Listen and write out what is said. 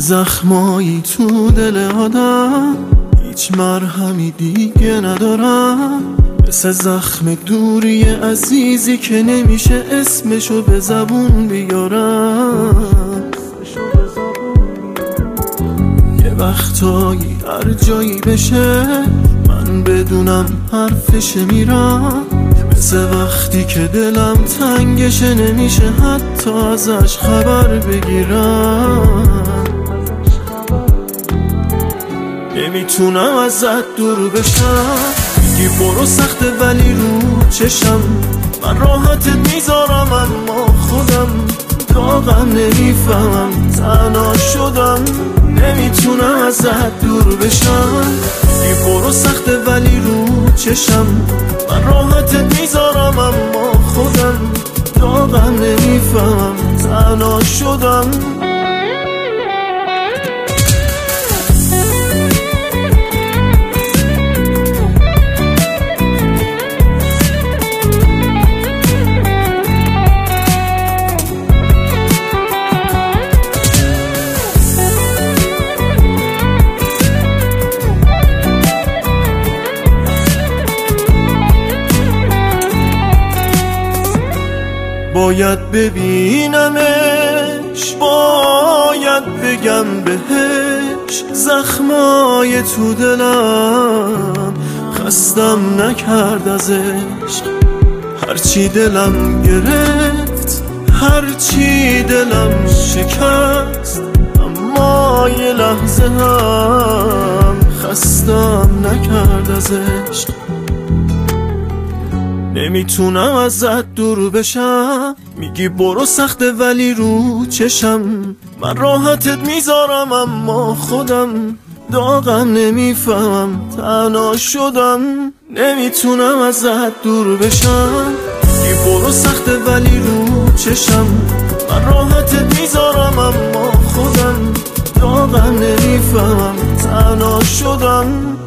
زخمایی تو دل آدم هیچ مرهمی دیگه ندارم، مثل زخم دوری عزیزی که نمیشه اسمشو به زبون بیارم. یه وقتایی هر جایی بشه من بدونم حرفش میرم، مثل وقتی که دلم تنگشه نمیشه حتی ازش خبر بگیرم. نمیتونم ازت دور بشم، میگی برو سخته ولی رو چشم، من راحتت میذارم اما خودم داغم نمیفهمم تنها شدم. نمیتونم ازت دور بشم، میگی برو سخته ولی رو چشم، من راحتت میذارم اما خودم داغم نمیفهمم تنها شدم. باید ببینمش، باید بگم بهش، زخمای تو دلم خستم نکرد از عشق. هرچی دلم گرفت، هرچی دلم شکست، اما یه لحظه هم خستم نکرد از عشق. نمیتونم ازت دور بشم، میگی برو سخته ولی رو چشم، من راحتت میذارم اما خودم داغم نمیفهمم تنها شدم. نمیتونم ازت دور بشم، میگی برو سخته ولی رو چشم، من راحتت میذارم اما خودم داغم نمیفهمم تنها شدم.